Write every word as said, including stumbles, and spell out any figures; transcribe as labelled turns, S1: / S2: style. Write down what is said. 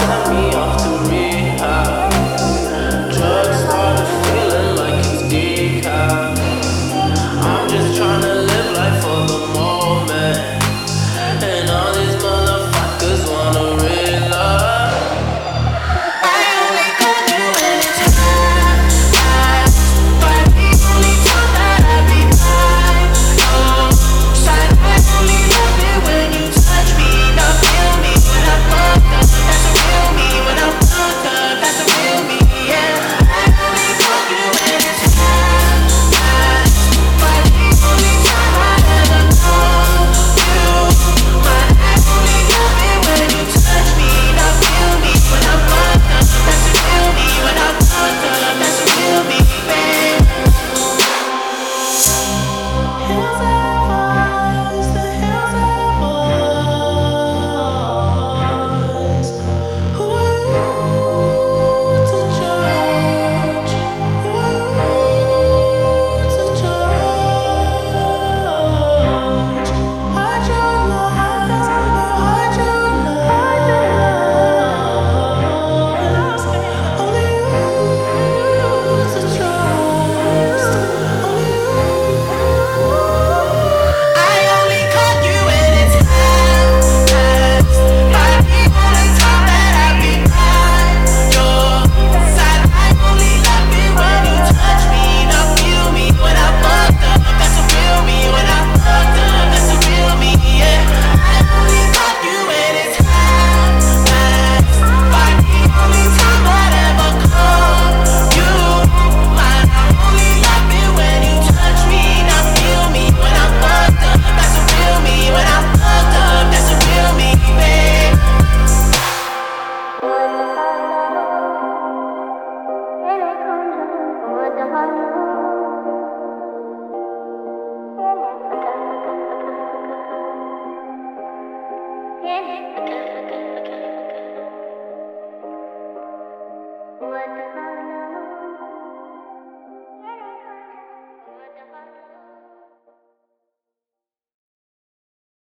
S1: sent me off to rehab. Drugs started feeling like it's decaf. I'm just tryna live life for the moment, and all these motherfuckers wanna realize. I only call you when it's high, high. But the only time that I be high, oh, side I only love it when you touch me. Now feel me when I fucked up. That's a real me when I'm fucked up. That's a real me, yeah. I only call you when it's high, high. But the only time I ever call you mine. I only love it when you touch me. Now feel me when I'm fucked up. That's a real me when I'm fucked up. That's a real me, babe. Hills have eyes, the hills have eyes. Who are you to judge? Who are you to judge? Hide your lies, hide your lies. Only you to trust. Only you. I only call you when it's high, high. But the only time that I be by your side, I only love it when you touch me. Now feel me when I fucked up. That's a real me when I fucked up. That's a real me, yeah. I only call you when it's high, high. But the only time that I ever call you mine. I only love it when you touch me. Now feel me when I'm fucked up. That's a real me when I'm fucked up. That's a real me, babe. What the